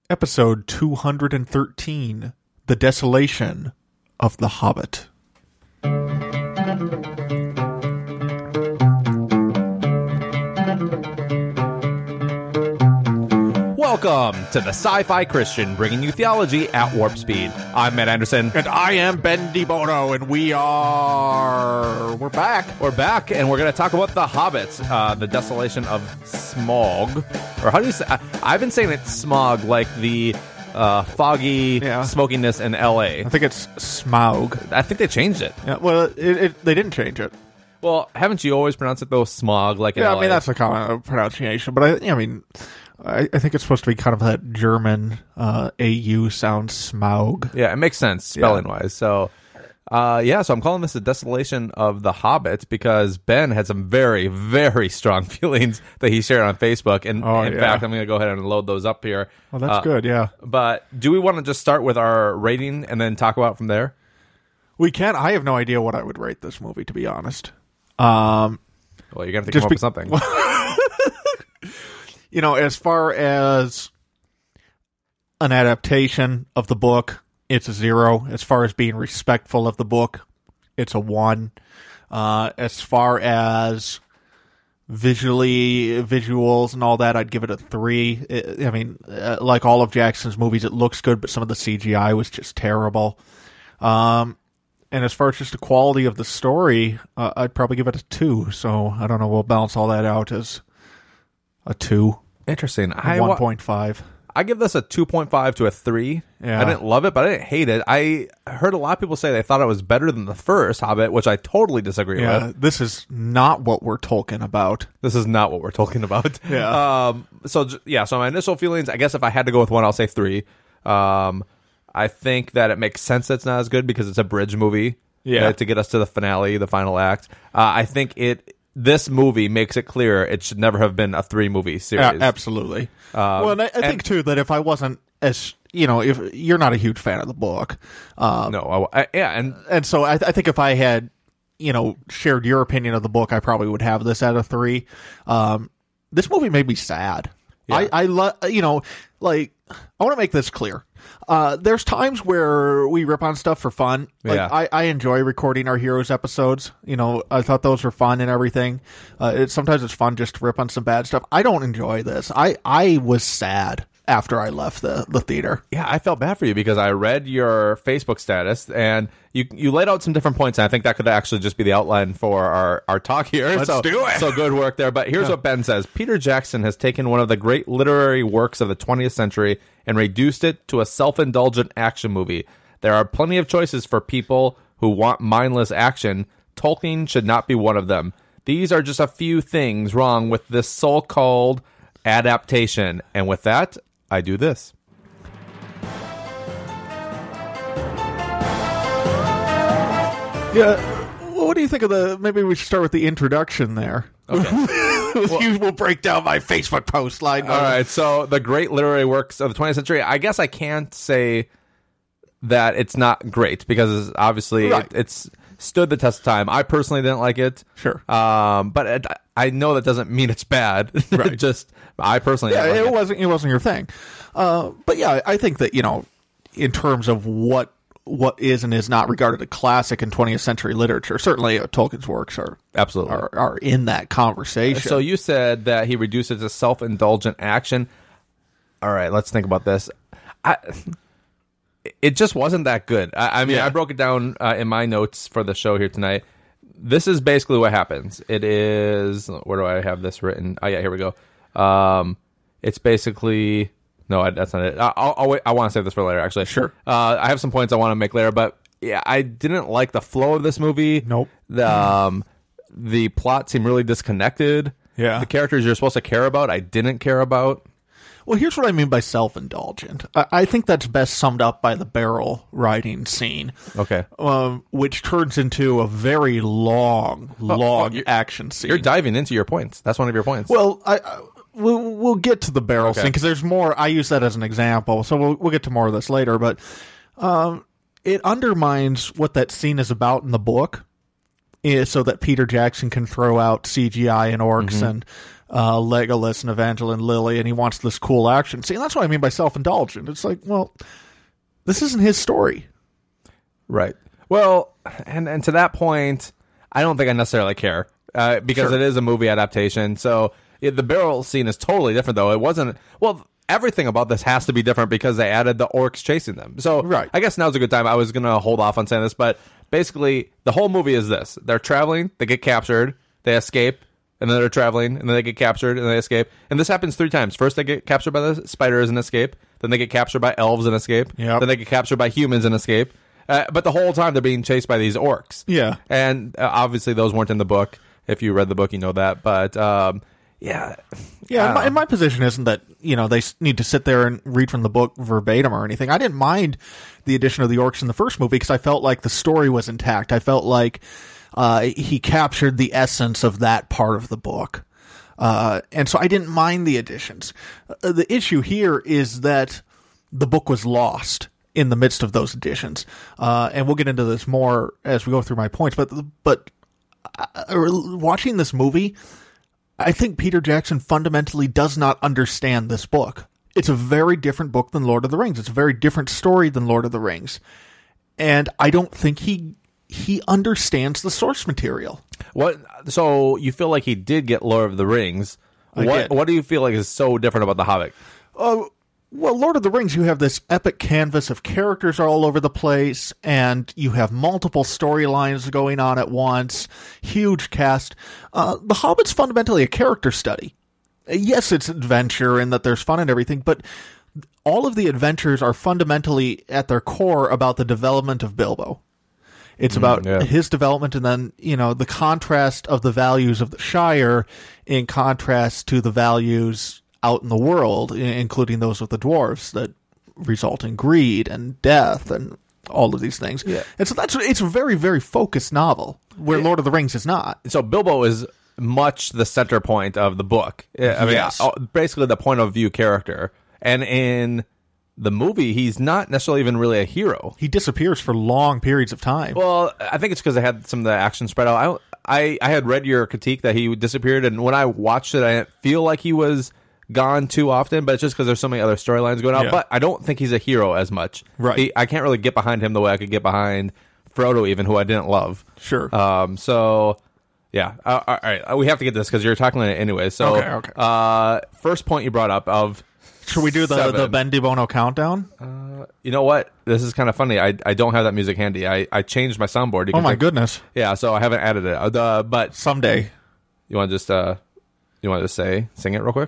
Episode 213, The Desolation of the Hobbit. Welcome to the Sci-Fi Christian, bringing you theology at warp speed. I'm Matt Anderson. And I am Ben DeBono, and we're back. We're back, and we're going to talk about The Hobbit, the desolation of Smaug. Or how do you say? I've been saying it's Smog, like the foggy smokiness in L.A. I think it's Smaug. I think they changed it. Yeah, well, they didn't change it. Well, haven't you always pronounced it, though, Smog, like in Yeah, LA? I mean, that's a common pronunciation, but I think it's supposed to be kind of that German AU sound, Smaug. Yeah, it makes sense spelling-wise. So, so I'm calling this the Desolation of the Hobbit because Ben had some very, very strong feelings that he shared on Facebook. And in fact, I'm going to go ahead and load those up here. Well, that's good, yeah. But do we want to just start with our rating and then talk about it from there? We can. I have no idea what I would rate this movie, to be honest. Well, you're going to have to come up with something. You know, as far as an adaptation of the book, it's a 0. As far as being respectful of the book, it's a 1. As far as visuals and all that, I'd give it a 3. Like all of Jackson's movies, it looks good, but some of the CGI was just terrible. And as far as just the quality of the story, I'd probably give it a 2. So, I don't know, we'll balance all that out as a 2. Interesting. 1.5. I give this a 2.5 to a 3. Yeah. I didn't love it, but I didn't hate it. I heard a lot of people say they thought it was better than the first Hobbit, which I totally disagree with. This is not what we're talking about. This is not what we're talking about. Yeah. So my initial feelings, I guess if I had to go with one, I'll say 3. I think that it makes sense that it's not as good because it's a bridge movie to get us to the finale, the final act. I think this movie makes it clear it should never have been a 3-movie series. Absolutely. And I think, too, that if I wasn't as, if you're not a huge fan of the book. No. And so I think if I had, shared your opinion of the book, I probably would have this at a 3. This movie made me sad. Yeah. I want to make this clear. There's times where we rip on stuff for fun. I enjoy recording our Heroes episodes. I thought those were fun and everything. Sometimes it's fun just to rip on some bad stuff. I don't enjoy this. I was sad after I left the theater. Yeah, I felt bad for you because I read your Facebook status and you laid out some different points, and I think that could actually just be the outline for our talk here. Let's do it. So good work there. But here's what Ben says. Peter Jackson has taken one of the great literary works of the 20th century and reduced it to a self-indulgent action movie. There are plenty of choices for people who want mindless action. Tolkien should not be one of them. These are just a few things wrong with this so-called adaptation. And with that, I do this. Yeah. Well, what do you think of maybe we should start with the introduction there. Okay. We'll break down my Facebook post line. All right. So the great literary works of the 20th century, I guess I can't say that it's not great because obviously it's stood the test of time. I personally didn't like it. Sure. But I know that doesn't mean it's bad. Right. Just I personally didn't like it wasn't your thing. But yeah, I think that, in terms of what is and is not regarded a classic in 20th century literature, certainly Tolkien's works are absolutely are in that conversation. So you said that he reduced it to self-indulgent action. All right, let's think about this. It just wasn't that good. I broke it down in my notes for the show here tonight. This is basically what happens. It is, where do I have this written? Oh yeah, here we go. It's basically, no, that's not it. I'll wait. I want to save this for later, actually. Sure. I have some points I want to make later, but yeah, I didn't like the flow of this movie. Nope. The plot seemed really disconnected. Yeah. The characters you're supposed to care about, I didn't care about. Well, here's what I mean by self-indulgent. I think that's best summed up by the barrel riding scene. Okay. Which turns into a very long action scene. You're diving into your points. That's one of your points. Well, we'll get to the barrel scene because there's more. I use that as an example, so we'll get to more of this later. But it undermines what that scene is about in the book so that Peter Jackson can throw out CGI and orcs and Legolas and Evangeline Lilly, and he wants this cool action scene. That's what I mean by self-indulgent. It's like, well, this isn't his story. Right. Well, and to that point, I don't think I necessarily care because it is a movie adaptation. So the barrel scene is totally different, though. It wasn't... Well, everything about this has to be different because they added the orcs chasing them. So I guess now's a good time. I was going to hold off on saying this, but basically the whole movie is this. They're traveling, they get captured, they escape, and then they're traveling, and then they get captured, and they escape. And this happens 3 times. First, they get captured by the spiders and escape. Then they get captured by elves and escape. Yep. Then they get captured by humans and escape. But the whole time, they're being chased by these orcs. Yeah. And obviously, those weren't in the book. If you read the book, you know that. But, yeah. Yeah, and my position isn't that, they need to sit there and read from the book verbatim or anything. I didn't mind the addition of the orcs in the first movie because I felt like the story was intact. I felt like he captured the essence of that part of the book. And so I didn't mind the additions. The issue here is that the book was lost in the midst of those additions. And we'll get into this more as we go through my points. But watching this movie, I think Peter Jackson fundamentally does not understand this book. It's a very different book than Lord of the Rings. It's a very different story than Lord of the Rings. And I don't think he understands the source material. What? So you feel like he did get Lord of the Rings. What do you feel like is so different about The Hobbit? Well, Lord of the Rings, you have this epic canvas of characters all over the place, and you have multiple storylines going on at once, huge cast. The Hobbit's fundamentally a character study. Yes, it's adventure and that there's fun and everything, but all of the adventures are fundamentally, at their core, about the development of Bilbo. It's about his development and then, the contrast of the values of the Shire in contrast to the values out in the world, including those of the dwarves that result in greed and death and all of these things. Yeah. And so it's a very, very focused novel where Lord of the Rings is not. So Bilbo is much the center point of the book. I mean, basically the point of view character. And in the movie, he's not necessarily even really a hero. He disappears for long periods of time. Well, I think it's because I had some of the action spread out. I had read your critique that he disappeared, and when I watched it, I didn't feel like he was gone too often, but it's just because there's so many other storylines going on. Yeah. But I don't think he's a hero as much. Right. I can't really get behind him the way I could get behind Frodo, even, who I didn't love. Sure. So, yeah. All right. We have to get this because you're talking about it anyway. So, okay. First point you brought up of... Should we do the Ben DiBono countdown? You know what? This is kind of funny. I don't have that music handy. I changed my soundboard. Oh, my goodness. Yeah, so I haven't added it. But someday. You want to just sing it real quick?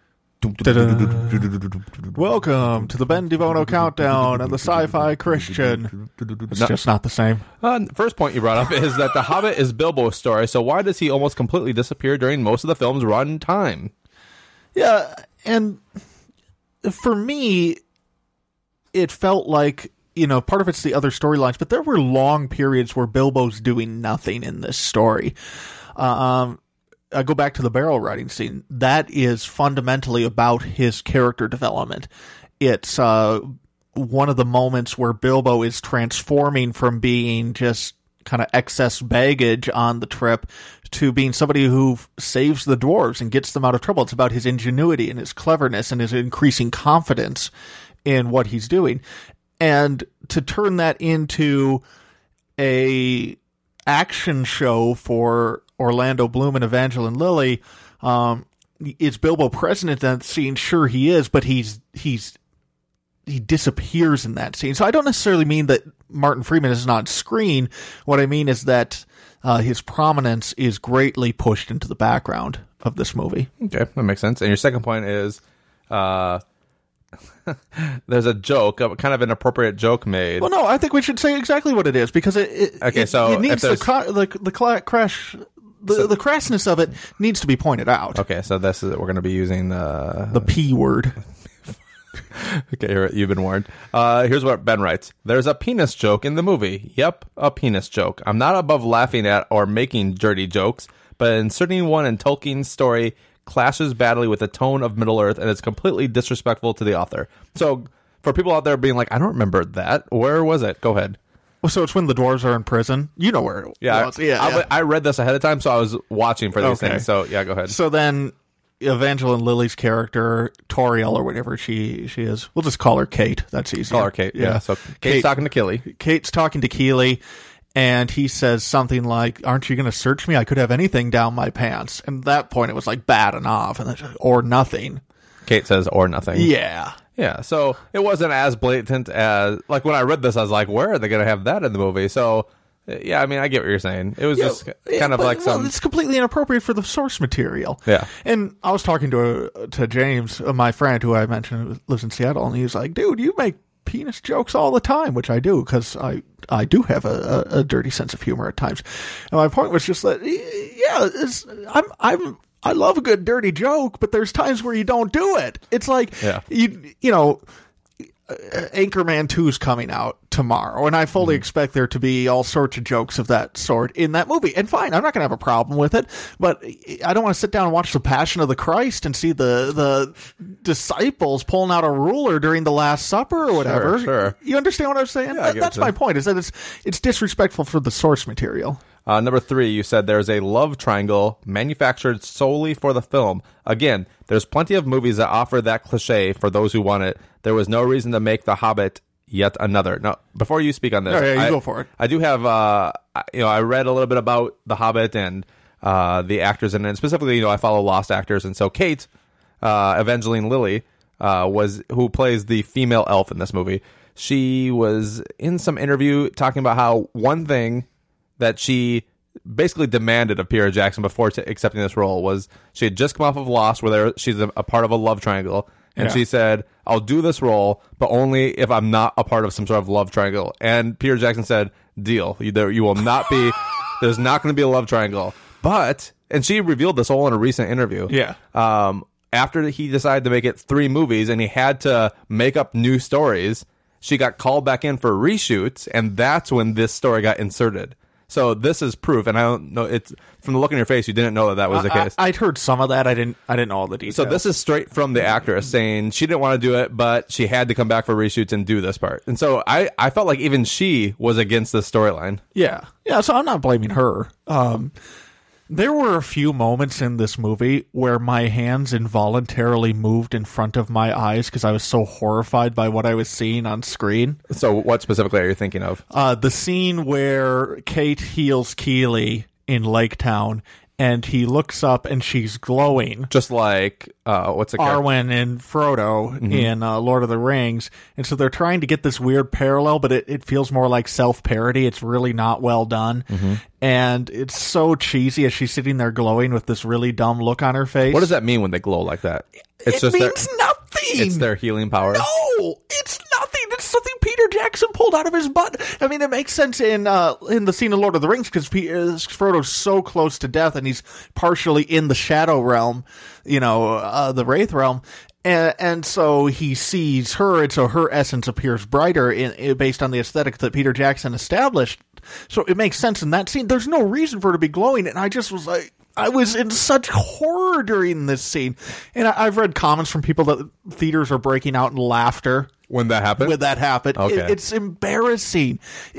Welcome to the Ben DiBono countdown and the Sci-Fi Christian. It's just not the same. First point you brought up is that The Hobbit is Bilbo's story, so why does he almost completely disappear during most of the film's run time? Yeah, and for me, it felt like, part of it's the other storylines, but there were long periods where Bilbo's doing nothing in this story. I go back to the barrel riding scene. That is fundamentally about his character development. It's one of the moments where Bilbo is transforming from being just kind of excess baggage on the trip to being somebody who saves the dwarves and gets them out of trouble. It's about his ingenuity and his cleverness and his increasing confidence in what he's doing. And to turn that into a action show for Orlando Bloom and Evangeline Lilly, is Bilbo present in that scene? Sure he is, but he disappears in that scene. So I don't necessarily mean that Martin Freeman is not on screen. What I mean is that his prominence is greatly pushed into the background of this movie. Okay, that makes sense. And your second point is there's a joke, kind of an appropriate joke made. Well, no, I think we should say exactly what it is because it needs the crassness of it needs to be pointed out. Okay, so this is we're going to be using the P word. Okay, you've been warned. Here's what Ben writes. There's a penis joke in the movie. Yep, a penis joke. I'm not above laughing at or making dirty jokes, but inserting one in Tolkien's story clashes badly with the tone of Middle-earth and is completely disrespectful to the author. So, for people out there being like, I don't remember that. Where was it? Go ahead. Well, so it's when the dwarves are in prison. You know where it was. I read this ahead of time, so I was watching for these things. So, yeah, go ahead. So then Evangeline Lilly's character, Toriel, or whatever she is, we'll just call her Kate. That's easy. Call her Kate, yeah. So Kate's talking to Keeley. Kate's talking to Keeley, and he says something like, aren't you going to search me? I could have anything down my pants. And at that point, it was like bad enough, or nothing. Kate says, or nothing. Yeah. Yeah, so it wasn't as blatant as, like, when I read this, I was like, where are they going to have that in the movie? So, yeah, I mean, I get what you're saying. It was just kind of like some... it's completely inappropriate for the source material. Yeah. And I was talking to James, my friend, who I mentioned who lives in Seattle, and he was like, dude, you make penis jokes all the time, which I do, because I do have a dirty sense of humor at times. And my point was just that, I love a good dirty joke, but there's times where you don't do it. It's like, you know, Anchorman 2 is coming out tomorrow, and I fully expect there to be all sorts of jokes of that sort in that movie. And fine, I'm not going to have a problem with it, but I don't want to sit down and watch The Passion of the Christ and see the disciples pulling out a ruler during the Last Supper or whatever. Sure. You understand what I'm saying? Yeah, that's my point, is that it's disrespectful for the source material. Number 3, you said there's a love triangle manufactured solely for the film. Again, there's plenty of movies that offer that cliche for those who want it. There was no reason to make The Hobbit yet another. Now, before you speak on this, you go for it. I do have, I read a little bit about The Hobbit and the actors, and specifically, I follow Lost actors, and so Kate, Evangeline Lilly, who plays the female elf in this movie. She was in some interview talking about how one thing that she basically demanded of Peter Jackson before accepting this role was she had just come off of Lost, where she's a part of a love triangle, and she said, I'll do this role, but only if I'm not a part of some sort of love triangle. And Peter Jackson said, deal. You will not be, there's not going to be a love triangle. But, and she revealed this all in a recent interview. Yeah. After he decided to make it 3 movies and he had to make up new stories, she got called back in for reshoots, and that's when this story got inserted. So this is proof, and I don't know. It's from the look in your face. You didn't know that was the case. I'd heard some of that. I didn't know all the details. So this is straight from the actress saying she didn't want to do it, but she had to come back for reshoots and do this part. And so I felt like even she was against this storyline. Yeah. So I'm not blaming her. There were a few moments in this movie where my hands involuntarily moved in front of my eyes because I was so horrified by what I was seeing on screen. So what specifically are you thinking of? The scene where Kate heals Keeley in Lake Town, and he looks up and she's glowing. Just like, what's the Arwen and Frodo in Lord of the Rings. And so they're trying to get this weird parallel, but it feels more like self-parody. It's really not well done. And it's so cheesy as she's sitting there glowing with this really dumb look on her face. What does that mean when they glow like that? It means nothing. It's their healing power? No, it's nothing. It's something Peter Jackson pulled out of his butt. I mean, it makes sense in the scene of Lord of the Rings because Frodo's so close to death and he's partially in the Shadow Realm, the Wraith Realm. And so he sees her, and so her essence appears brighter based on the aesthetic that Peter Jackson established. So it makes sense in that scene. There's no reason for her to be glowing, and I just was like, I was in such horror during this scene. And I've read comments from people that theaters are breaking out in laughter. When that happened? Okay. It's embarrassing.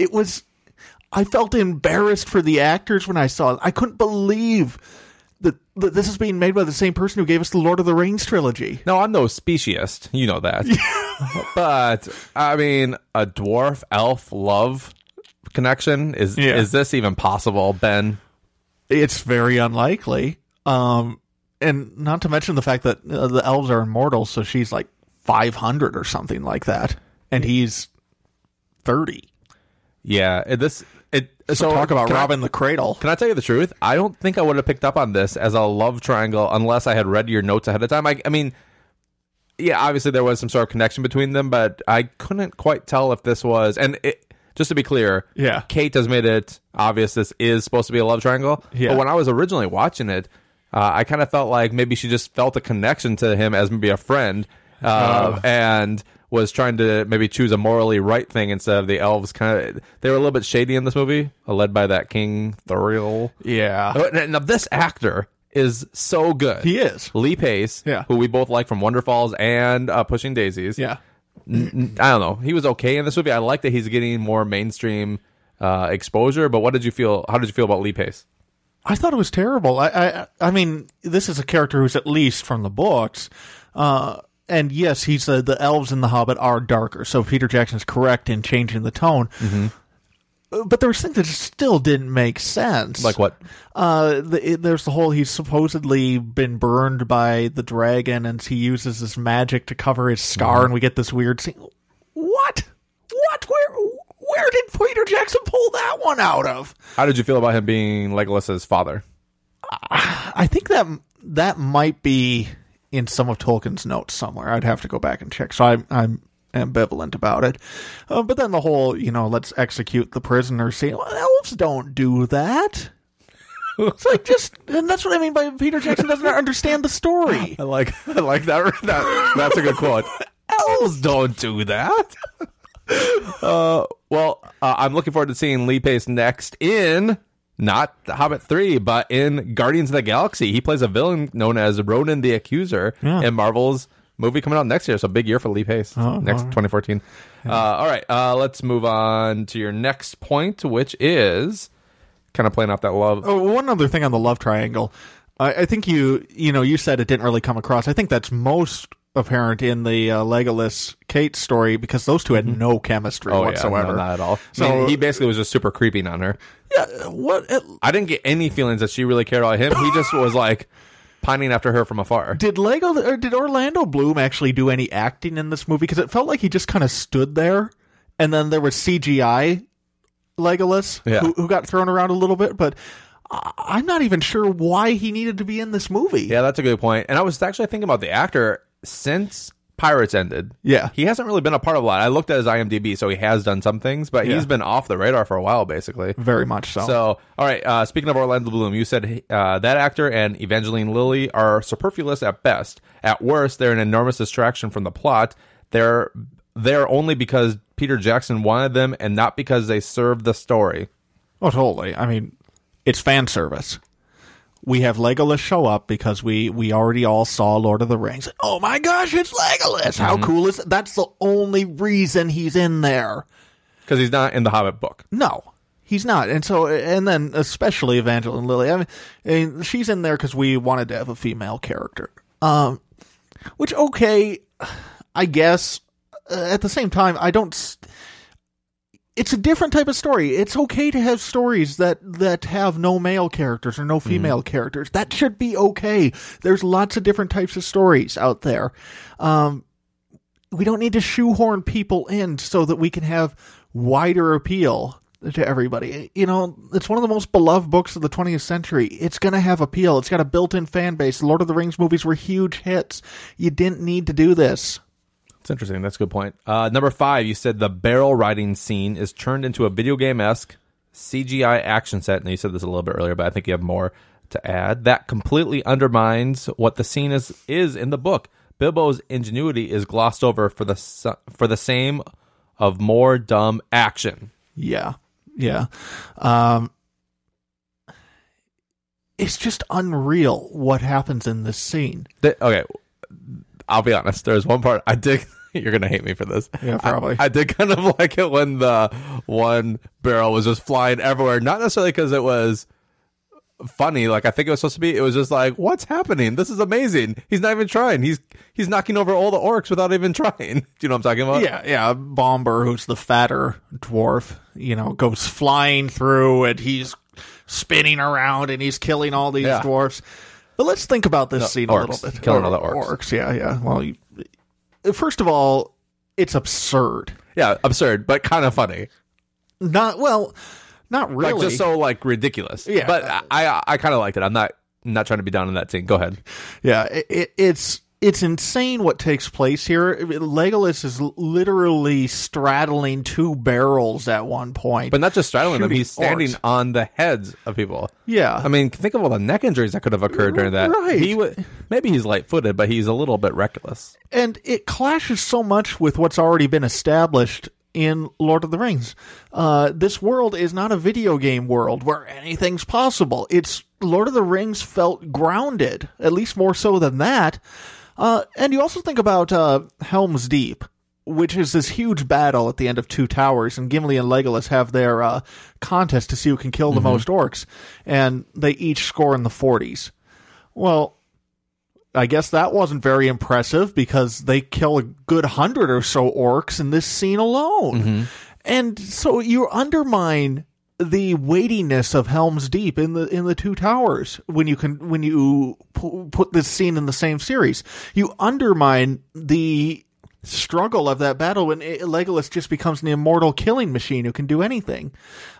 I felt embarrassed for the actors when I saw it. I couldn't believe that this is being made by the same person who gave us the Lord of the Rings trilogy. No, I'm no speciest. You know that. But, I mean, a dwarf elf love connection? Is this even possible, Ben? It's very unlikely. And not to mention the fact that the elves are immortal, so she's like 500 or something like that. And he's 30. Yeah, so talk about robbing the cradle. Can I tell you the truth? I don't think I would have picked up on this as a love triangle unless I had read your notes ahead of time. I mean, yeah, obviously there was some sort of connection between them, but I couldn't quite tell if this was... And just to be clear, Kate has made it obvious this is supposed to be a love triangle. Yeah. But when I was originally watching it, I kind of felt like maybe she just felt a connection to him as maybe a friend, and was trying to maybe choose a morally right thing instead of the elves. They were a little bit shady in this movie, led by that King Thuriel. Yeah. Now this actor is so good. He is. Lee Pace, who we both like from Wonder Falls and Pushing Daisies. Yeah. I don't know. He was okay in this movie. I like that he's getting more mainstream exposure. But what did you feel? How did you feel about Lee Pace? I thought it was terrible. I mean, this is a character who's at least from the books. And yes, he's the elves in The Hobbit are darker, so Peter Jackson's correct in changing the tone. Mm-hmm. But there was things that still didn't make sense. Like what? There's the whole he's supposedly been burned by the dragon, and he uses this magic to cover his scar, and we get this weird scene. What? Where did Peter Jackson pull that one out of? How did you feel about him being Legolas's father? I think that might be in some of Tolkien's notes somewhere. I'd have to go back and check. So I'm ambivalent about it. But then the whole, let's execute the prisoner scene. Well, elves don't do that. It's like and that's what I mean by Peter Jackson doesn't understand the story. I like that. That's a good quote. Elves don't do that. I'm looking forward to seeing Lee Pace next in not The Hobbit 3, but in Guardians of the Galaxy. He plays a villain known as Ronan the Accuser in Marvel's movie coming out next year. So big year for Lee Pace. 2014. All right, let's move on to your next point, which is kind of playing off that love. Oh, one other thing on the love triangle. I think you said it didn't really come across. I think that's most apparent in the Legolas Kate story because those two had no chemistry whatsoever. No, not at all. So he basically was just super creeping on her. Yeah, I didn't get any feelings that she really cared about him. He just was like pining after her from afar. Did Orlando Bloom actually do any acting in this movie? Because it felt like he just kind of stood there, and then there was CGI Legolas who got thrown around a little bit, but I'm not even sure why he needed to be in this movie. Yeah, that's a good point. And I was actually thinking about the actor. Since Pirates ended, he hasn't really been a part of a lot. I looked at his IMDb, so he has done some things, but he's been off the radar for a while, basically. Very much so. So, all right, speaking of Orlando Bloom, you said that actor and Evangeline Lilly are superfluous at best. At worst, they're an enormous distraction from the plot. They're only because Peter Jackson wanted them and not because they serve the story. Oh, totally. I mean, it's fan service. We have Legolas show up because we already all saw Lord of the Rings. Oh my gosh, it's Legolas! How cool is it? That's the only reason he's in there. Because he's not in the Hobbit book. No, he's not. And then especially Evangeline Lilly. I mean, she's in there because we wanted to have a female character. Which, okay, I guess. At the same time, it's a different type of story. It's okay to have stories that have no male characters or no female characters. That should be okay. There's lots of different types of stories out there. We don't need to shoehorn people in so that we can have wider appeal to everybody. It's one of the most beloved books of the 20th century. It's going to have appeal. It's got a built-in fan base. The Lord of the Rings movies were huge hits. You didn't need to do this. It's interesting. That's a good point. Number 5, you said the barrel riding scene is turned into a video game-esque CGI action set. And you said this a little bit earlier, but I think you have more to add. That completely undermines what the scene is in the book. Bilbo's ingenuity is glossed over for the same of more dumb action. Yeah. It's just unreal what happens in this scene. Okay. I'll be honest. There's one part I did. You're gonna hate me for this. Yeah, probably. I did kind of like it when the one barrel was just flying everywhere. Not necessarily because it was funny, like I think it was supposed to be. It was just like, what's happening? This is amazing. He's not even trying. He's knocking over all the orcs without even trying. Do you know what I'm talking about? Yeah. Bomber, who's the fatter dwarf, goes flying through and he's spinning around and he's killing all these dwarfs. But let's think about this scene a little bit. Killing all the orcs. Orcs, yeah. Well, first of all, it's absurd. Yeah, absurd, but kind of funny. Not really. Like, just so, ridiculous. Yeah. But I kind of liked it. I'm not trying to be down in that scene. Go ahead. Yeah, it's insane what takes place here. Legolas is literally straddling two barrels at one point. But not just straddling them, he's standing on the heads of people. Yeah. I mean, think of all the neck injuries that could have occurred during that. Right. Maybe he's light-footed, but he's a little bit reckless. And it clashes so much with what's already been established in Lord of the Rings. This world is not a video game world where anything's possible. It's Lord of the Rings felt grounded, at least more so than that. And you also think about Helm's Deep. which is this huge battle at the end of Two Towers, and Gimli and Legolas have their contest to see who can kill the most orcs, and they each score in the 40s. Well, I guess that wasn't very impressive because they kill a good 100 or so orcs in this scene alone. And so you undermine the weightiness of Helm's Deep in the Two Towers when you put this scene in the same series. You undermine the struggle of that battle when Legolas just becomes an immortal killing machine who can do anything.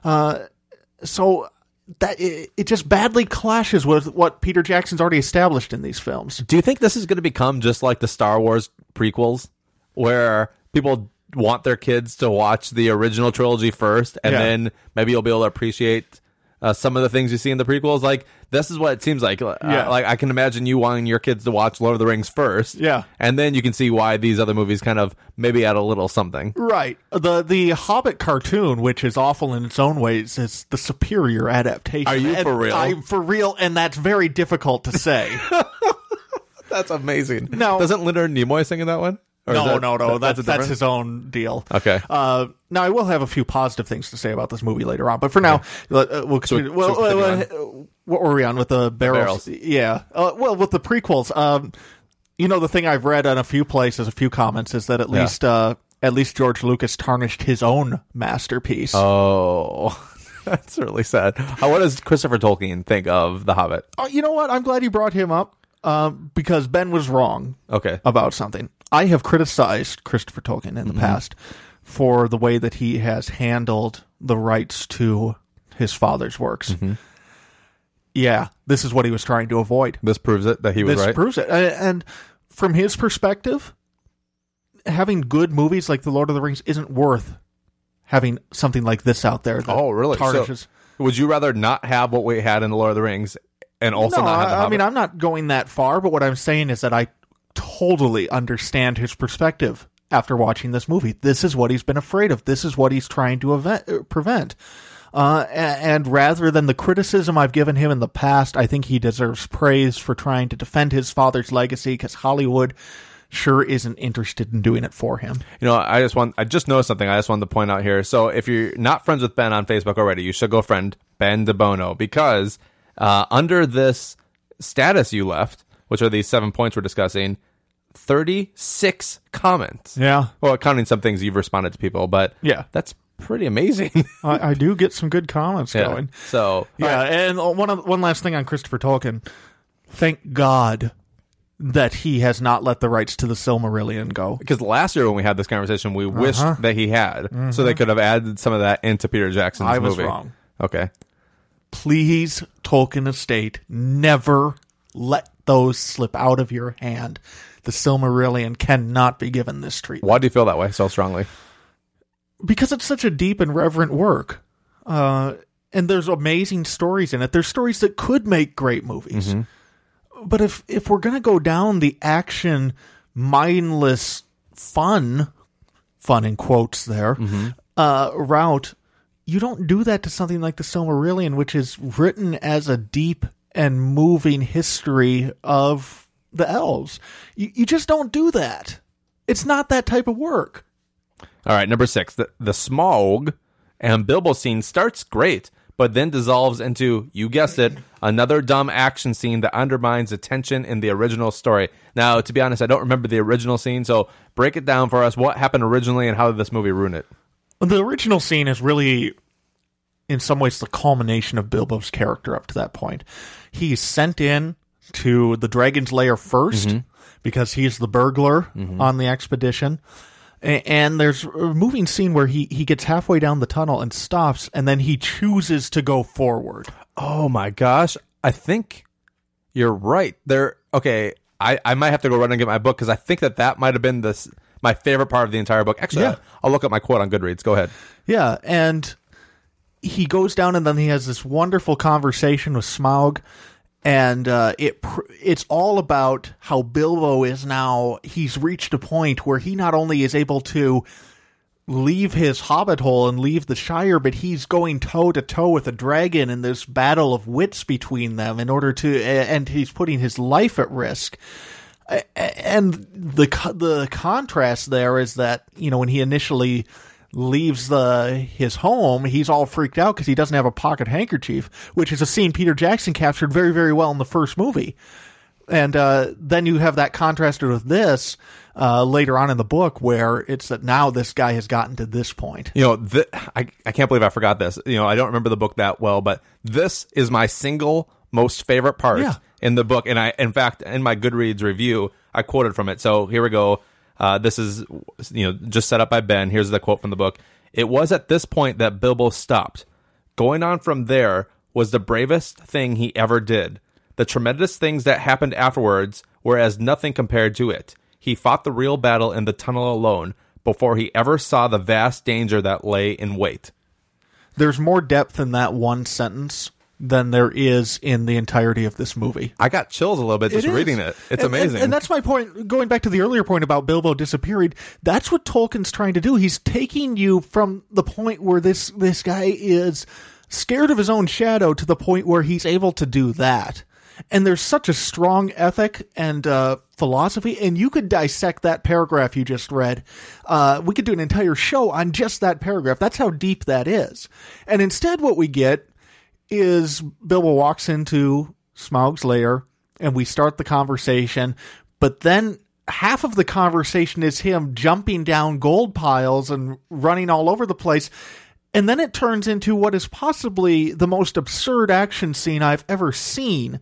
So that it just badly clashes with what Peter Jackson's already established in these films. Do you think this is going to become just like the Star Wars prequels, where people want their kids to watch the original trilogy first, and then maybe you'll be able to appreciate some of the things you see in the prequels? Like, this is what it seems like. Like, I can imagine you wanting your kids to watch Lord of the Rings first, and then you can see why these other movies kind of maybe add a little something. Right. The Hobbit cartoon, which is awful in its own ways, is the superior adaptation. Are you for real? I'm for real, and that's very difficult to say. That's amazing. No. Doesn't Leonard Nimoy sing in that one? No. That's his own deal. Okay. Now, I will have a few positive things to say about this movie later on, but for now, we'll continue. What were we on with the barrels? Yeah. With the prequels, the thing I've read on a few places, a few comments, is that at least George Lucas tarnished his own masterpiece. Oh, that's really sad. What does Christopher Tolkien think of The Hobbit? You know what? I'm glad you brought him up, because Ben was wrong about something. I have criticized Christopher Tolkien in the past for the way that he has handled the rights to his father's works. Yeah, this is what he was trying to avoid. This proves it, that he was right? This proves it. And from his perspective, having good movies like The Lord of the Rings isn't worth having something like this out there that really? tarnishes. So, would you rather not have what we had in The Lord of the Rings and also not have The Hobbit? I mean, I'm not going that far, but what I'm saying is that I totally understand his perspective after watching this movie. This is what he's been afraid of. This is what he's trying to prevent. And rather than the criticism I've given him in the past, I think he deserves praise for trying to defend his father's legacy, because Hollywood sure isn't interested in doing it for him. I just noticed something I just wanted to point out here. So if you're not friends with Ben on Facebook already, you should go friend Ben DeBono, because under this status you left, which are these 7 points we're discussing, 36 comments. Yeah. Well, counting some things you've responded to people, but that's pretty amazing. I do get some good comments going. So and one last thing on Christopher Tolkien. Thank God that he has not let the rights to the Silmarillion go. Because last year when we had this conversation, we wished that he had, so they could have added some of that into Peter Jackson's movie. I was wrong. Okay. Please, Tolkien estate, never let those slip out of your hand. The Silmarillion cannot be given this treatment. Why do you feel that way so strongly? Because it's such a deep and reverent work. And there's amazing stories in it. There's stories that could make great movies. But if we're going to go down the action, mindless, fun in quotes there, route, you don't do that to something like the Silmarillion, which is written as a deep and moving history of the elves. You just don't do that. It's not that type of work. All right, number 6. The Smaug and Bilbo scene starts great, but then dissolves into, you guessed it, another dumb action scene that undermines the tension in the original story. Now, to be honest, I don't remember the original scene, so break it down for us. What happened originally, and how did this movie ruin it? The original scene is really, in some ways, the culmination of Bilbo's character up to that point. He's sent in to the Dragon's Lair first, because he's the burglar on the expedition. And there's a moving scene where he gets halfway down the tunnel and stops, and then he chooses to go forward. Oh my gosh. I think you're right. I might have to go run and get my book, because I think that might have been my favorite part of the entire book. Actually, I'll look up my quote on Goodreads. Go ahead. Yeah, and he goes down, and then he has this wonderful conversation with Smaug. And it's all about how Bilbo is now, he's reached a point where he not only is able to leave his hobbit hole and leave the Shire, but he's going toe-to-toe with a dragon in this battle of wits between them in order to, and he's putting his life at risk. And the contrast there is that, when he initially leaves his home, he's all freaked out because he doesn't have a pocket handkerchief, which is a scene Peter Jackson captured very, very well in the first movie. And then you have that contrasted with this later on in the book, where it's that now this guy has gotten to this point. I can't believe I forgot this. I don't remember the book that well, but this is my single most favorite part in the book. And in fact, in my Goodreads review, I quoted from it. So here we go. This is, just set up by Ben. Here's the quote from the book. "It was at this point that Bilbo stopped. Going on from there was the bravest thing he ever did. The tremendous things that happened afterwards were as nothing compared to it. He fought the real battle in the tunnel alone before he ever saw the vast danger that lay in wait." There's more depth in that one sentence than there is in the entirety of this movie. I got chills a little bit just reading it. It's amazing. And that's my point. Going back to the earlier point about Bilbo disappearing, that's what Tolkien's trying to do. He's taking you from the point where this guy is scared of his own shadow to the point where he's able to do that. And there's such a strong ethic and philosophy, and you could dissect that paragraph you just read. We could do an entire show on just that paragraph. That's how deep that is. And instead what we get is Bilbo walks into Smaug's lair, and we start the conversation, but then half of the conversation is him jumping down gold piles and running all over the place. And then it turns into what is possibly the most absurd action scene I've ever seen,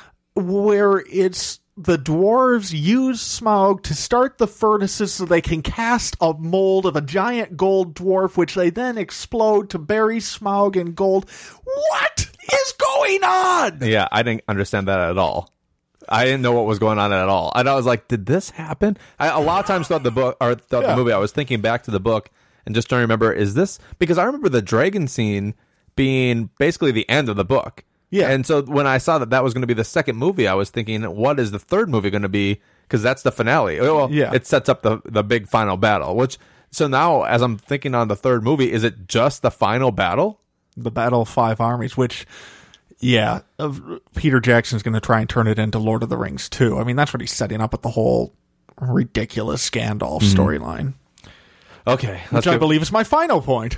where it's the dwarves use Smaug to start the furnaces so they can cast a mold of a giant gold dwarf, which they then explode to bury Smaug in gold. What is going on? Yeah, I didn't understand that at all. I didn't know what was going on at all. And I was like, did this happen? A lot of times throughout the book, or throughout the movie, I was thinking back to the book and just trying to remember, is this... Because I remember the dragon scene being basically the end of the book. Yeah. And so when I saw that was going to be the second movie, I was thinking, what is the third movie going to be? Because that's the finale. Well, it sets up the big final battle. So now, as I'm thinking on the third movie, is it just the final battle? The Battle of Five Armies, which... Yeah, Peter Jackson's going to try and turn it into Lord of the Rings, too. I mean, that's what he's setting up with the whole ridiculous Gandalf storyline. Okay. Which I believe is my final point.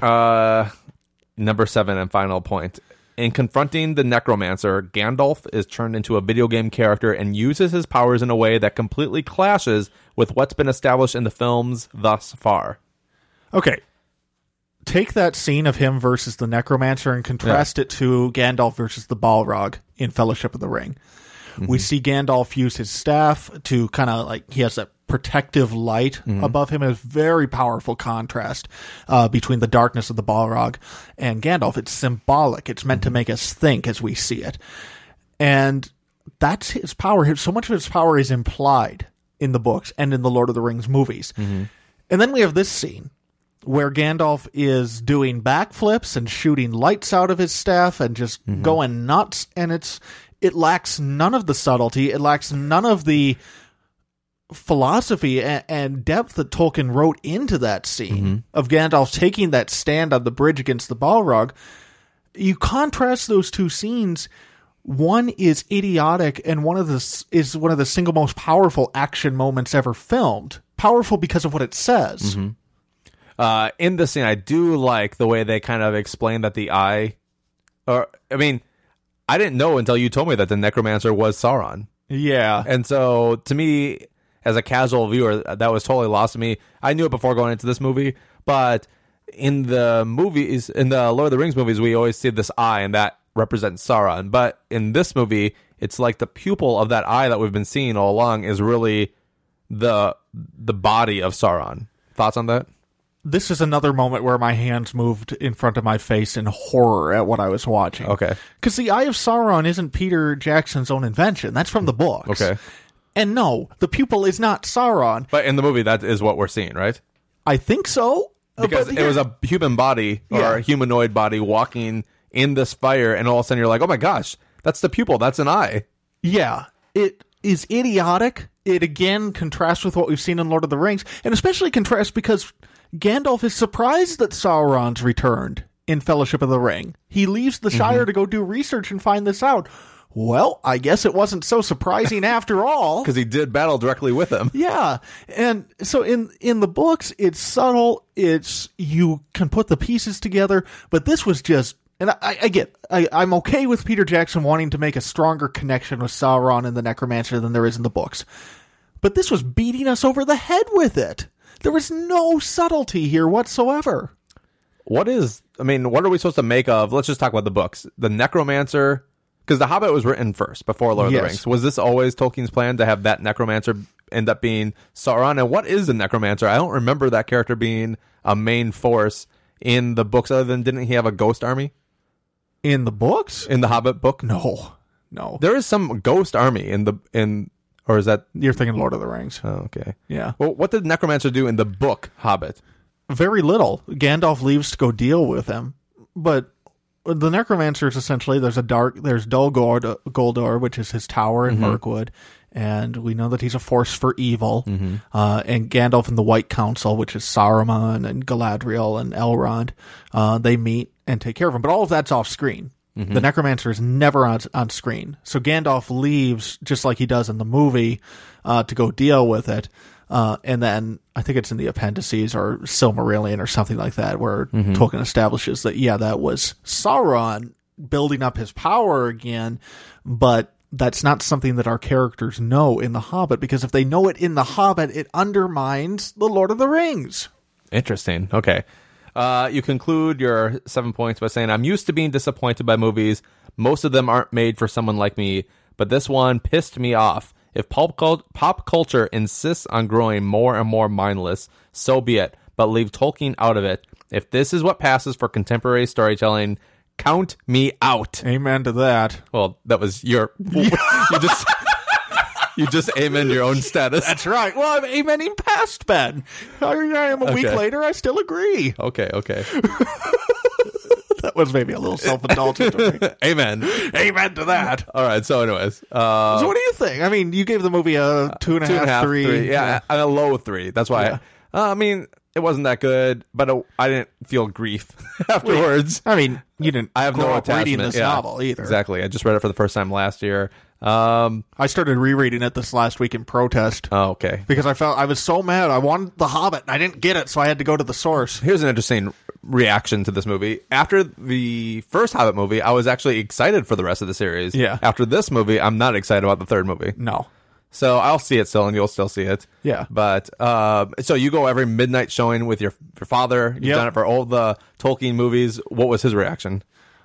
Number 7 and final point. In confronting the necromancer, Gandalf is turned into a video game character and uses his powers in a way that completely clashes with what's been established in the films thus far. Okay. Take that scene of him versus the necromancer and contrast it to Gandalf versus the Balrog in Fellowship of the Ring. Mm-hmm. We see Gandalf use his staff to kind of he has that protective light above him. A very powerful contrast between the darkness of the Balrog and Gandalf. It's symbolic. It's meant to make us think as we see it. And that's his power. So much of his power is implied in the books and in the Lord of the Rings movies. Mm-hmm. And then we have this scene where Gandalf is doing backflips and shooting lights out of his staff and just going nuts. And it lacks none of the subtlety. It lacks none of the philosophy and depth that Tolkien wrote into that scene of Gandalf taking that stand on the bridge against the Balrog. You contrast those two scenes. One is idiotic, and one of the single most powerful action moments ever filmed. Powerful because of what it says. Mm-hmm. In the scene, I do like the way they kind of explain that the eye... I didn't know until you told me that the necromancer was Sauron. Yeah. And so, to me, as a casual viewer, that was totally lost to me. I knew it before going into this movie, but in the movies, in the Lord of the Rings movies, we always see this eye, and that represents Sauron. But in this movie, it's like the pupil of that eye that we've been seeing all along is really the body of Sauron. Thoughts on that? This is another moment where my hands moved in front of my face in horror at what I was watching. Okay. Because the Eye of Sauron isn't Peter Jackson's own invention. That's from the books. Okay. And no, the pupil is not Sauron. But in the movie, that is what we're seeing, right? I think so. Because it was a human body or a humanoid body walking in this fire, and all of a sudden you're like, oh my gosh, that's the pupil. That's an eye. Yeah. It is idiotic. It again contrasts with what we've seen in Lord of the Rings, and especially contrasts because Gandalf is surprised that Sauron's returned in Fellowship of the Ring. He leaves the Shire to go do research and find this out. well, I guess it wasn't so surprising after all. Because he did battle directly with him. Yeah. And so in the books, it's subtle. You can put the pieces together, but this was just, and I'm okay with Peter Jackson wanting to make a stronger connection with Sauron and the Necromancer than there is in the books. But this was beating us over the head with it. There was no subtlety here whatsoever. What are we supposed to make of, let's just talk about the books, the Necromancer, because The Hobbit was written first, before Lord of the Rings. Was this always Tolkien's plan to have that Necromancer end up being Sauron? And what is the Necromancer? I don't remember that character being a main force in the books, other than, didn't he have a ghost army? In the books? In the Hobbit book? No. There is some ghost army or is that... You're thinking Lord of the Rings. Oh, okay. Yeah. Well, what did Necromancer do in the book Hobbit? Very little. Gandalf leaves to go deal with him. But the Necromancer is essentially, there's Dol Guldur, which is his tower in Mirkwood, and we know that he's a force for evil. And Gandalf and the White Council, which is Saruman and Galadriel and Elrond, they meet and take care of him. But all of that's off screen. The Necromancer is never on screen. So Gandalf leaves, just like he does in the movie, to go deal with it. And then I think it's in the appendices or Silmarillion or something like that, where Tolkien establishes that, that was Sauron building up his power again, but that's not something that our characters know in The Hobbit, because if they know it in The Hobbit, it undermines The Lord of the Rings. Interesting. Okay. You conclude your 7 points by saying, I'm used to being disappointed by movies. Most of them aren't made for someone like me, but this one pissed me off. If pop culture insists on growing more and more mindless, so be it, but leave Tolkien out of it. If this is what passes for contemporary storytelling, count me out. Amen to that. Well, that was your... You just amen your own status. That's right. Well, I'm amening past Ben. I am a week later. I still agree. Okay. That was maybe a little self-indulgent of me. Amen to that. All right. So, anyways, so what do you think? I mean, you gave the movie a 2.5, 3. Yeah, a low 3. That's why. Yeah. I mean, it wasn't that good, but I didn't feel grief afterwards. I mean, you didn't. I have no attachment. Reading this novel either. Exactly. I just read it for the first time last year. I started rereading it this last week in protest. Oh, okay. Because I was so mad. I wanted The Hobbit, and I didn't get it, so I had to go to the source. Here's an interesting reaction to this movie. After the first Hobbit movie, I was actually excited for the rest of the series. Yeah. After this movie, I'm not excited about the third movie. No. So I'll see it still, and you'll still see it. Yeah. But so you go every midnight showing with your father. You've done it for all the Tolkien movies. What was his reaction?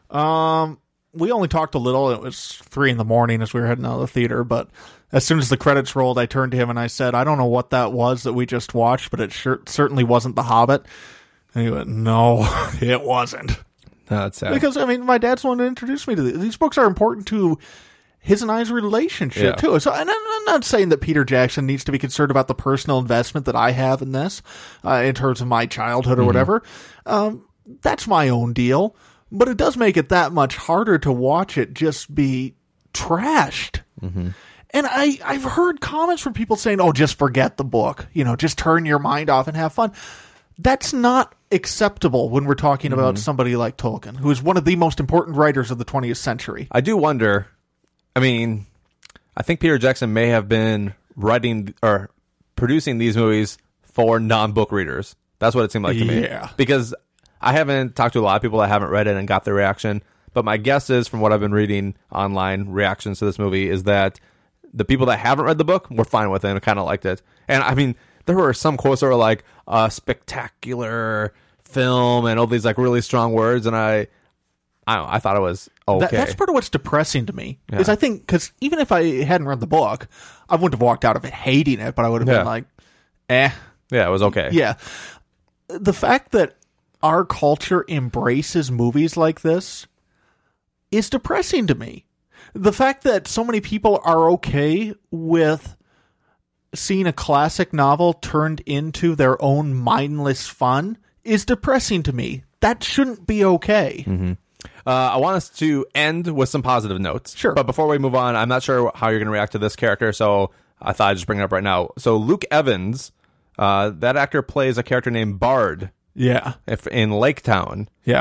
We only talked a little. It was 3 a.m. as we were heading out of the theater. But as soon as the credits rolled, I turned to him and I said, I don't know what that was that we just watched, but it certainly wasn't The Hobbit. And he went, no, it wasn't. That's sad. Because, I mean, my dad's the one to introduce me to these books are important to his and I's relationship, too. So, and I'm not saying that Peter Jackson needs to be concerned about the personal investment that I have in this, in terms of my childhood or whatever. That's my own deal. But it does make it that much harder to watch it just be trashed. And I've heard comments from people saying, oh, just forget the book. Just turn your mind off and have fun. That's not acceptable when we're talking about somebody like Tolkien, who is one of the most important writers of the 20th century. I do wonder, I mean, I think Peter Jackson may have been writing or producing these movies for non-book readers. That's what it seemed like to me. Yeah. Because I haven't talked to a lot of people that haven't read it and got their reaction, but my guess is, from what I've been reading online, reactions to this movie, is that the people that haven't read the book were fine with it and kind of liked it. And I mean, there were some quotes that were like, a spectacular film and all these like really strong words, and I don't know, I thought it was okay. That's part of what's depressing to me, is I think, because even if I hadn't read the book, I wouldn't have walked out of it hating it, but I would have been like, eh. Yeah, it was okay. Yeah. The fact that our culture embraces movies like this is depressing to me. The fact that so many people are okay with seeing a classic novel turned into their own mindless fun is depressing to me. That shouldn't be okay. I want us to end with some positive notes. Sure. But before we move on, I'm not sure how you're going to react to this character, so I thought I'd just bring it up right now. So Luke Evans, that actor plays a character named Bard. Yeah. In Lake Town. Yeah.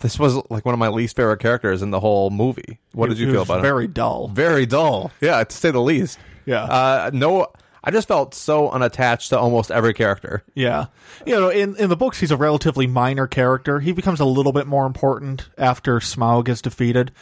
This was like one of my least favorite characters in the whole movie. What did you feel about it? Very dull. Very dull. Yeah, to say the least. Yeah. No, I just felt so unattached to almost every character. Yeah. In the books, he's a relatively minor character. He becomes a little bit more important after Smaug is defeated.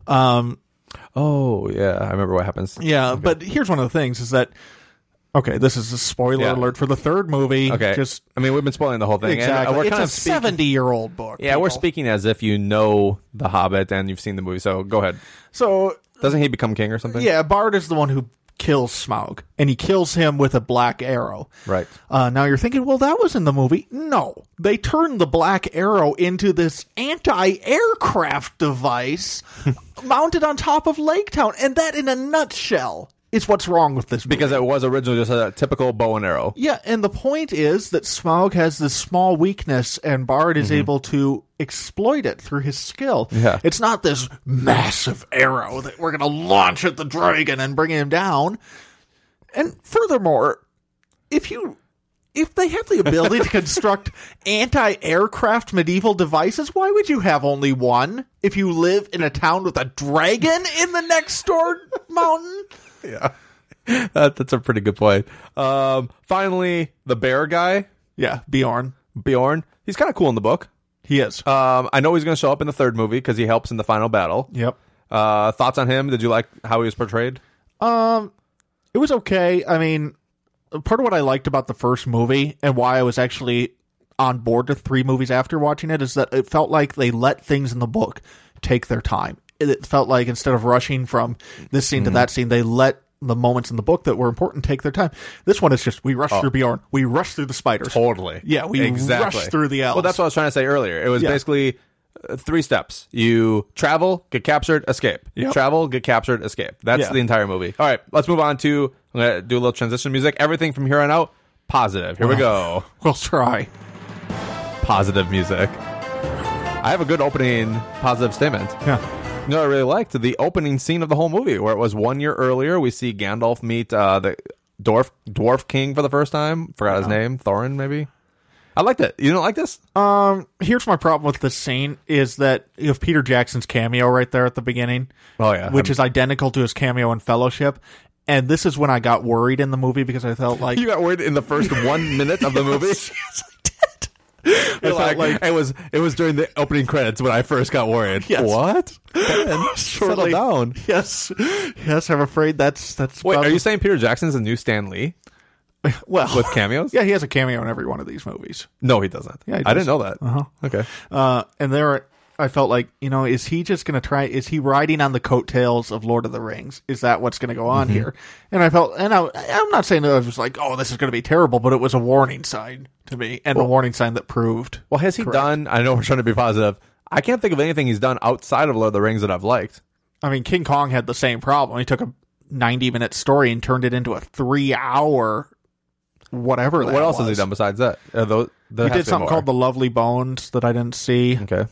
Oh, yeah. I remember what happens. Yeah, okay. But here's one of the things is that, okay, this is a spoiler alert for the third movie. Okay. We've been spoiling the whole thing. Exactly. And we're it's kind a of 70-year-old book. Yeah, we're speaking as if you know The Hobbit and you've seen the movie, so go ahead. So, doesn't he become king or something? Yeah, Bard is the one who kills Smaug, and he kills him with a black arrow. Right. Now you're thinking, well, that was in the movie. No. They turned the black arrow into this anti-aircraft device mounted on top of Lake Town, and that in a nutshell is what's wrong with this movie. Because it was originally just a typical bow and arrow. Yeah, and the point is that Smaug has this small weakness, and Bard is able to exploit it through his skill. Yeah. It's not this massive arrow that we're going to launch at the dragon and bring him down. And furthermore, if they have the ability to construct anti-aircraft medieval devices, why would you have only one if you live in a town with a dragon in the next door mountain? Yeah, that's a pretty good point. Finally, the bear guy. Yeah, Bjorn. He's kind of cool in the book. He is. I know he's going to show up in the third movie because he helps in the final battle. Yep. Thoughts on him? Did you like how he was portrayed? It was okay. I mean, part of what I liked about the first movie and why I was actually on board to 3 movies after watching it is that it felt like they let things in the book take their time. It felt like instead of rushing from this scene to that scene, they let the moments in the book that were important take their time. This one is just, we rush through Bjorn. We rush through the spiders. Totally. Yeah, we rush through the elves. Well, that's what I was trying to say earlier. It was basically 3 steps. You travel, get captured, escape. Yep. Travel, get captured, escape. That's the entire movie. All right, let's move on to, I'm going to do a little transition music. Everything from here on out, positive. Here we go. We'll try. Positive music. I have a good opening positive statement. Yeah. You know what I really liked? The opening scene of the whole movie, where it was 1 year earlier. We see Gandalf meet the dwarf king for the first time. Forgot his name. Thorin, maybe? I liked it. You don't like this? Here's my problem with this scene is that you have Peter Jackson's cameo right there at the beginning. Oh, yeah. Which is identical to his cameo in Fellowship. And this is when I got worried in the movie because I felt like... You got worried in the first 1 minute of the movie? Yes, I did. It was during the opening credits when I first got worried. Yes. What? Settle down. Yes, I'm afraid that's. Wait, are you saying Peter Jackson's a new Stan Lee? Well, with cameos? Yeah, he has a cameo in every one of these movies. No, he doesn't. Yeah, he does. I didn't know that. Okay. And there, I felt like, is he just going to try? Is he riding on the coattails of Lord of the Rings? Is that what's going to go on here? And I felt, and I'm not saying that I was like, oh, this is going to be terrible, but it was a warning sign to me, and a warning sign that proved. Well, has he done? I know we're trying to be positive. I can't think of anything he's done outside of Lord of the Rings that I've liked. I mean, King Kong had the same problem. He took a 90-minute story and turned it into a 3-hour whatever. What else has he done besides that? He did something called The Lovely Bones that I didn't see. Okay.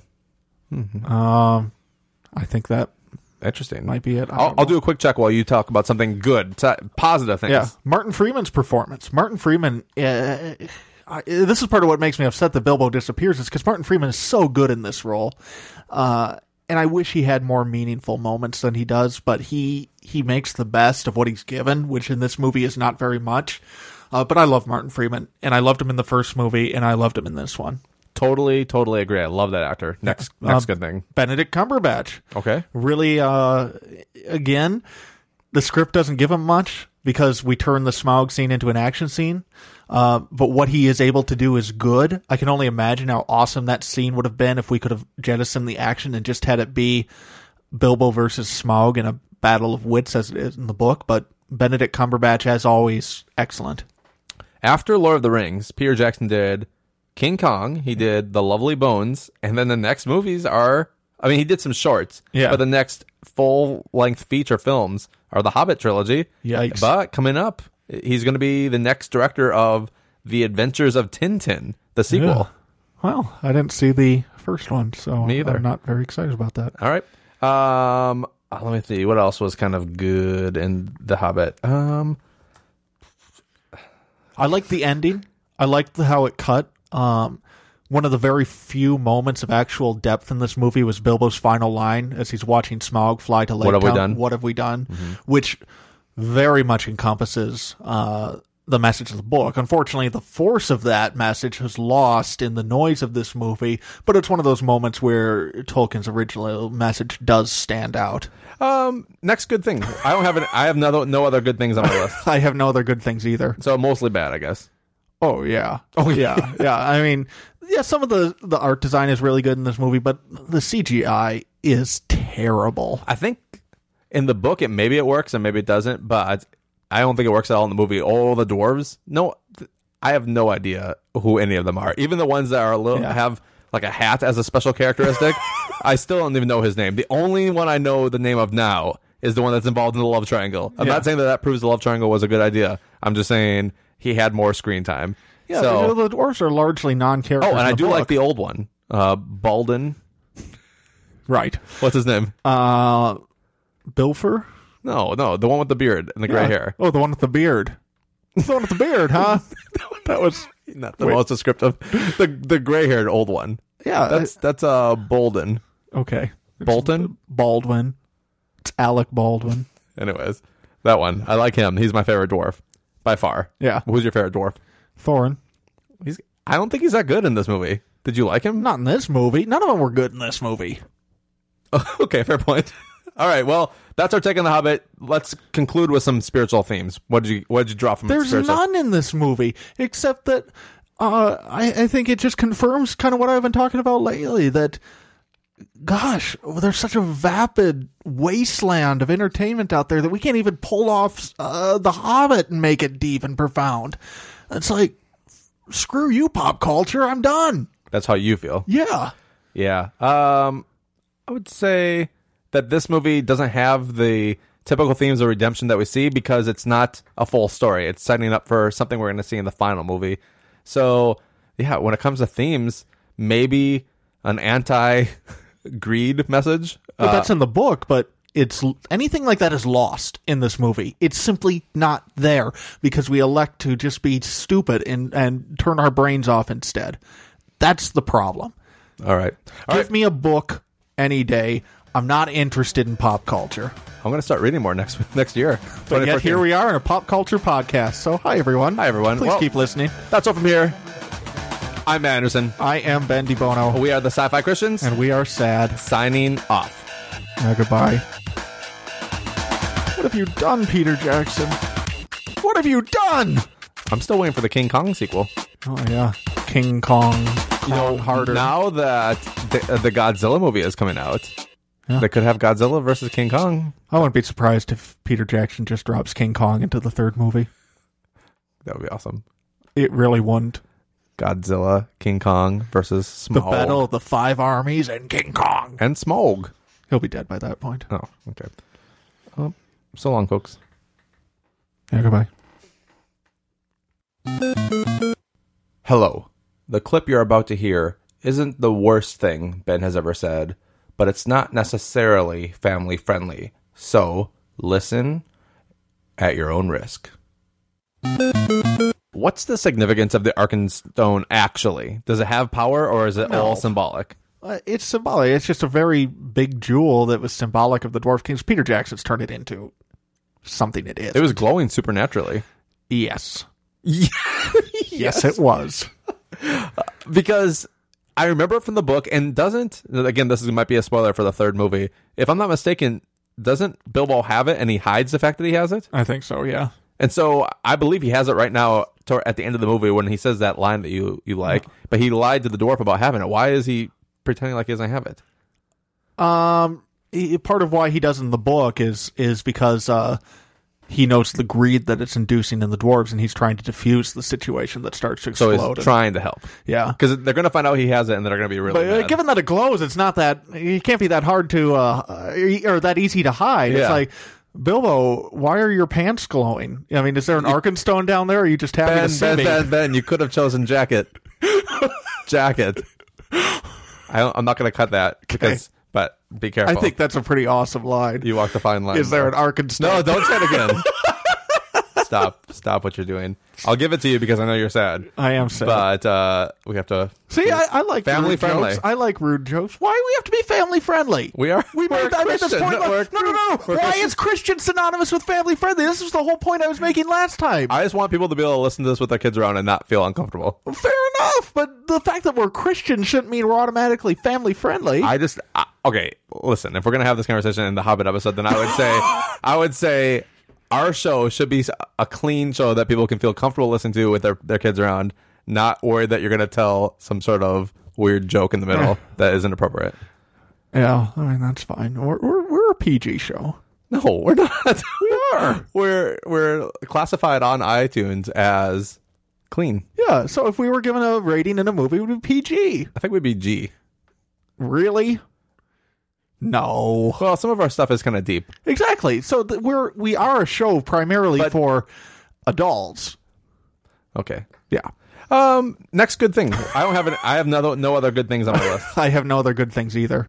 I think that interesting might be it. I'll do a quick check while you talk about something good, positive things. Yeah, Martin Freeman's performance. Martin Freeman. This is part of what makes me upset that Bilbo disappears. Is because Martin Freeman is so good in this role, and I wish he had more meaningful moments than he does. But he makes the best of what he's given, which in this movie is not very much. But I love Martin Freeman, and I loved him in the first movie, and I loved him in this one. Totally agree. I love that actor. Next good thing. Benedict Cumberbatch. Okay. Really, again, the script doesn't give him much because we turn the Smaug scene into an action scene. But what he is able to do is good. I can only imagine how awesome that scene would have been if we could have jettisoned the action and just had it be Bilbo versus Smaug in a battle of wits as it is in the book. But Benedict Cumberbatch, as always, excellent. After Lord of the Rings, Peter Jackson did King Kong, he did The Lovely Bones, and then the next movies he did some shorts, but the next full-length feature films are the Hobbit trilogy. Yikes. But coming up, he's going to be the next director of The Adventures of Tintin, the sequel. Yeah. Well, I didn't see the first one, so Me either. I'm not very excited about that. All right. Let me see. What else was kind of good in The Hobbit? I liked the ending. I liked how it cut. one of the very few moments of actual depth in this movie was Bilbo's final line as he's watching Smaug fly to Lake What have we Town. done? What have we done? Which very much encompasses the message of the book. Unfortunately, the force of that message is lost in the noise of this movie, but it's one of those moments where Tolkien's original message does stand out. Next good thing. I have no other good things on my list. I have no other good things either. So mostly bad, I guess. Oh, yeah. Yeah. I mean, yeah, some of the art design is really good in this movie, but the CGI is terrible. I think in the book, maybe it works and maybe it doesn't, but I don't think it works at all in the movie. All the dwarves, no, I have no idea who any of them are. Even the ones that are have like a hat as a special characteristic, I still don't even know his name. The only one I know the name of now is the one that's involved in the love triangle. I'm not saying that proves the love triangle was a good idea. I'm just saying he had more screen time. Yeah, so, the dwarves are largely non-characters. Oh, and I do book. like the old one, Baldwin. Right. What's his name? Bilfer? No, the one with the beard and the gray hair. Oh, the one with the beard. The one with the beard, huh? That was not the most descriptive. The gray-haired old one. Yeah, that's Bolden. Okay, Bolton? Baldwin. It's Alec Baldwin. Anyways, that one. I like him. He's my favorite dwarf by far. Yeah. Who's your favorite dwarf? Thorin. I don't think he's that good in this movie. Did you like him? Not in this movie. None of them were good in this movie. Okay, fair point. All right, well, that's our take on The Hobbit. Let's conclude with some spiritual themes. What did you draw from There's spiritual? none in this movie, except that I think it just confirms kind of what I've been talking about lately, that, gosh, there's such a vapid wasteland of entertainment out there that we can't even pull off The Hobbit and make it deep and profound. It's like, screw you, pop culture, I'm done. That's how you feel. Yeah. Yeah. I would say that this movie doesn't have the typical themes of redemption that we see because it's not a full story. It's setting up for something we're going to see in the final movie. So, yeah, when it comes to themes, maybe an anti-greed message. But that's in the book, but it's anything like that is lost in this movie. It's simply not there because we elect to just be stupid and turn our brains off instead. That's the problem. All right. Give me a book any day. I'm not interested in pop culture. I'm going to start reading more next year. But yet here we are in a pop culture podcast. So hi, everyone. Hi, everyone. Please keep listening. That's all from here. I'm Matt Anderson. I am Ben DiBono. We are the Sci-Fi Christians. And we are sad. Signing off. Goodbye. What have you done, Peter Jackson? What have you done? I'm still waiting for the King Kong sequel. Oh, yeah. King Kong. Harder. Now that the Godzilla movie is coming out, they could have Godzilla versus King Kong. I wouldn't be surprised if Peter Jackson just drops King Kong into the third movie. That would be awesome. It really wouldn't. Godzilla, King Kong versus Smaug. The Battle of the Five Armies and King Kong. And Smaug. He'll be dead by that point. Oh, okay. So long, folks. Yeah, goodbye. Hello. The clip you're about to hear isn't the worst thing Ben has ever said, but it's not necessarily family friendly. So, listen at your own risk. What's the significance of the Arkenstone actually? Does it have power or is it all symbolic? It's symbolic. It's just a very big jewel that was symbolic of the Dwarf Kings. Peter Jackson's turned it into something it is. It was glowing supernaturally. Yes. Yes, it was. Because I remember it from the book, and again, this might be a spoiler for the third movie. If I'm not mistaken, doesn't Bilbo have it, and he hides the fact that he has it? I think so, yeah. And so I believe he has it right now at the end of the movie when he says that line that you like, but he lied to the dwarf about having it. Why is he pretending like he doesn't have it? Part of why he does in the book is because he knows the greed that it's inducing in the dwarves, and he's trying to diffuse the situation that starts to explode. So he's trying to help. Yeah. Because they're going to find out he has it, and they're going to be really mad. Given that it glows, it's not that... It can't be that hard to... or that easy to hide. Yeah. It's like, Bilbo, why are your pants glowing? I mean, is there an Arkenstone down there, or are you just happy to see me? Ben, you could have chosen jacket. Jacket. I'm not going to cut that, because... But be careful. I think that's a pretty awesome line. You walk the fine line. Is there an Arkenstone? No, don't say it again. Stop what you're doing. I'll give it to you because I know you're sad. I am sad. But we have to... See, I like family rude friendly. jokes. I like rude jokes. Why do we have to be family friendly? We are. We made I made this point. No. Why is Christian synonymous with family friendly? This was the whole point I was making last time. I just want people to be able to listen to this with their kids around and not feel uncomfortable. Fair enough, but the fact that we're Christian shouldn't mean we're automatically family friendly. Okay, listen, if we're going to have this conversation in the Hobbit episode, then I would say our show should be a clean show that people can feel comfortable listening to with their kids around, not worried that you're going to tell some sort of weird joke in the middle that isn't appropriate. Yeah, I mean, that's fine. We're a PG show. No, we're not. We are. We're classified on iTunes as clean. Yeah, so if we were given a rating in a movie, it would be PG. I think we'd be G. Really? No. Well, some of our stuff is kind of deep. Exactly. So we are a show primarily for adults. Okay. Yeah. Next good thing. I have no other good things on my list. I have no other good things either.